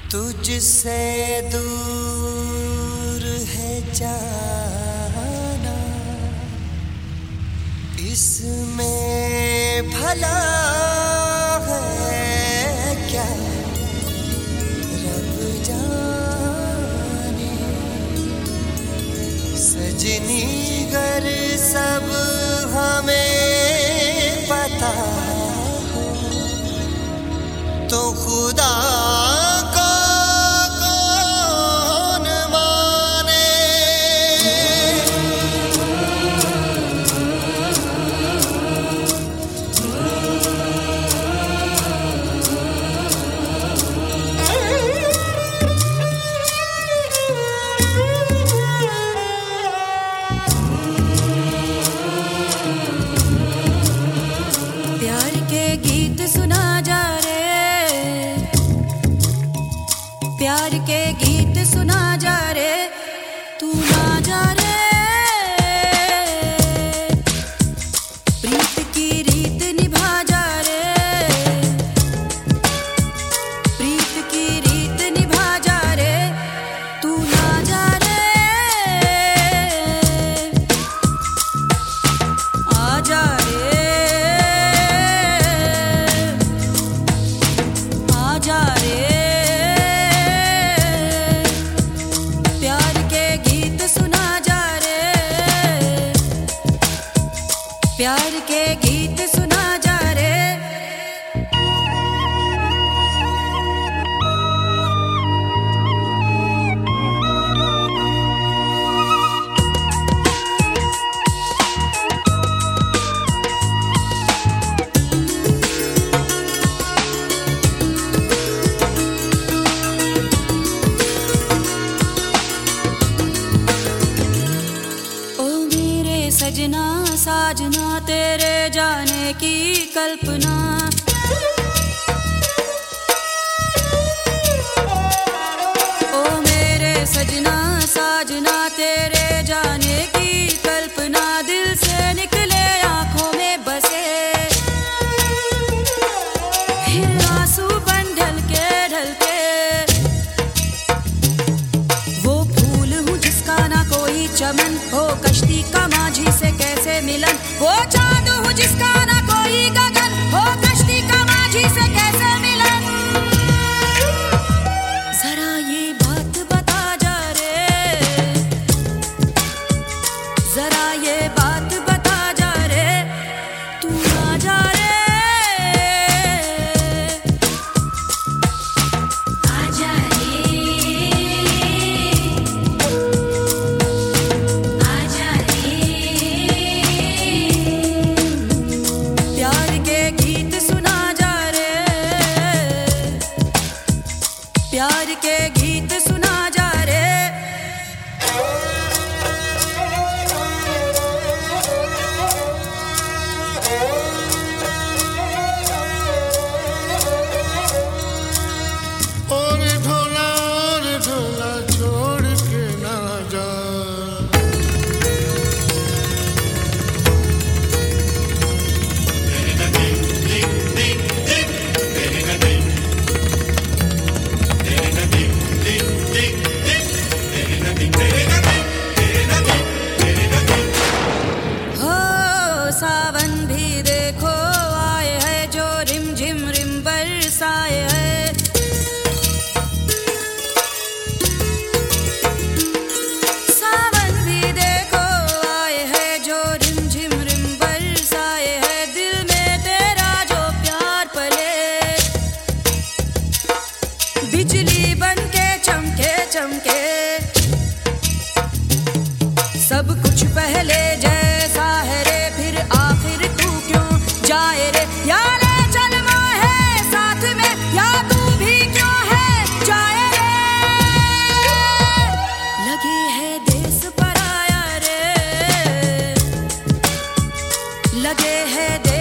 तुझसे दूर है जाना, इसमें भला है क्या, रब जाने। सजनी गर सब हमें पता हो, तो खुदा प्यार के गीत सुना जा रे, तू ना जा रे। प्रीत की रीत निभा जा रे, प्रीत की रीत निभा जा रे, तू ना जा रे। आ जा रे, आ जा रे। प्यार के गीत सुना जा रे। सजना साजना तेरे जाने की कल्पना, ओ मेरे सजना साजना तेरे जाने की कल्पना, दिल से निकले आंखों में बसे, फिर आंसू बन ढलके ढलके। वो फूल हूँ जिसका ना कोई चमन हो, कश्ती का माझी से कैसे मिलन। वो चांद हूँ जिसका ना कोई गगन हो, कश्ती का माझी से कैसे मिलन। जरा ये बात बता जा रे, जरा ये बात बता जा रे, तू ना जा रे। प्यार के गीत सुना जा रे। और ढोला छोड़ के ना जा। सावन भी देखो आए है, जो रिम झिम रिम बरसाए है। सावन भी देखो आए है, जो रिम झिम रिम बरसाए है। दिल में तेरा जो प्यार पले, बिजली बन के चमके चमके। सब कुछ पहले जैसा है रे, फिर आखिर तू क्यों जाए रे। यार चल मोहे साथ में, या तू भी क्यों है जाए रे। लगे है देश पराया रे, लगे है